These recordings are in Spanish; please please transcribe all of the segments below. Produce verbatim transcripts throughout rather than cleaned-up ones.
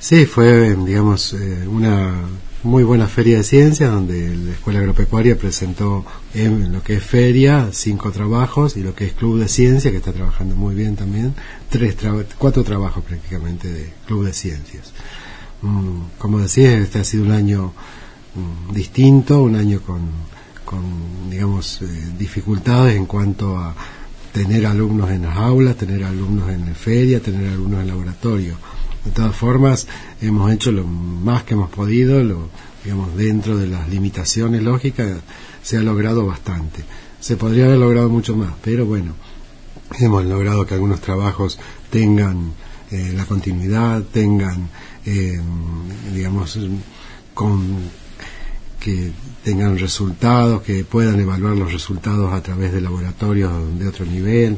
Sí, fue, digamos, eh, una muy buena feria de ciencias donde la Escuela Agropecuaria presentó en lo que es feria cinco trabajos y lo que es Club de Ciencia, que está trabajando muy bien también, tres tra- cuatro trabajos prácticamente de Club de Ciencias. Mm, como decía, este ha sido un año mm, distinto, un año con, con digamos, eh, dificultades en cuanto a tener alumnos en las aulas, tener alumnos en la feria, tener alumnos en laboratorio. De todas formas, hemos hecho lo más que hemos podido, lo, digamos, dentro de las limitaciones lógicas, se ha logrado bastante. Se podría haber logrado mucho más, pero bueno, hemos logrado que algunos trabajos tengan eh, la continuidad, tengan, eh, digamos, con que tengan resultados, que puedan evaluar los resultados a través de laboratorios de otro nivel.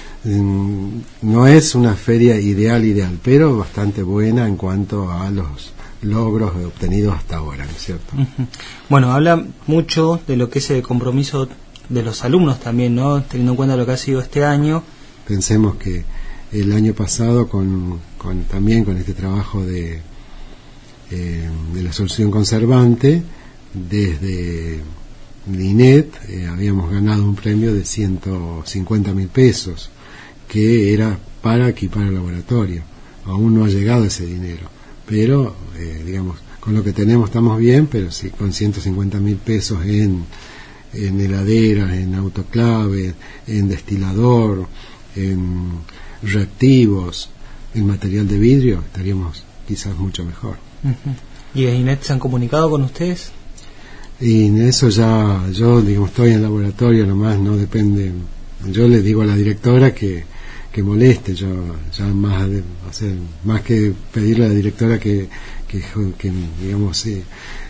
No es una feria ideal, ideal, pero bastante buena en cuanto a los logros obtenidos hasta ahora, ¿no es cierto? Uh-huh. Bueno, habla mucho de lo que es el compromiso de los alumnos también, ¿no? Teniendo en cuenta lo que ha sido este año. Pensemos que el año pasado, con, con también con este trabajo de, eh, de la solución conservante, desde el I N E T eh, habíamos ganado un premio de ciento cincuenta mil pesos, que era para equipar el laboratorio. Aún no ha llegado ese dinero, pero eh, digamos, con lo que tenemos estamos bien, pero sí, con ciento cincuenta mil pesos en, en heladeras, en autoclave, en destilador, en reactivos, en material de vidrio, estaríamos quizás mucho mejor. Uh-huh. ¿Y el I N E T se han comunicado con ustedes? Y en eso ya, yo digamos, estoy en el laboratorio nomás, no depende. Yo le digo a la directora que que moleste, yo ya más de, o sea, más que pedirle a la directora que que, que digamos eh,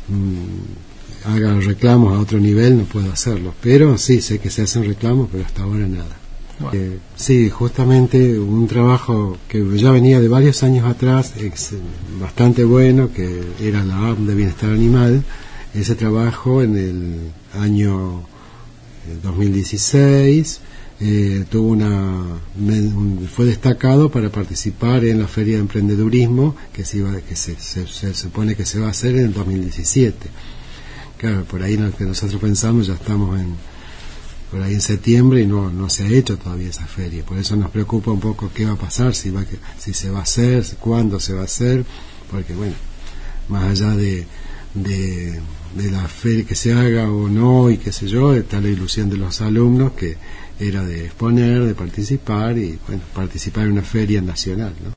mm, haga reclamos a otro nivel, no puedo hacerlo, pero sí sé que se hacen reclamos, pero hasta ahora nada. Bueno. Eh, sí, justamente un trabajo que ya venía de varios años atrás, ex, bastante bueno, que era la A P de Bienestar Animal. Ese trabajo en el año eh, dos mil dieciséis Eh, tuvo una me, un, fue destacado para participar en la feria de emprendedurismo que se iba que se, se, se supone que se va a hacer en el dos mil diecisiete. Claro, por ahí lo que nosotros pensamos, ya estamos en por ahí en septiembre y no no se ha hecho todavía esa feria. Por eso nos preocupa un poco qué va a pasar, si va que, si se va a hacer, si, cuándo se va a hacer, porque bueno, más allá de de de la feria que se haga o no y qué sé yo, está la ilusión de los alumnos que era de exponer, de participar y bueno, participar en una feria nacional, ¿no?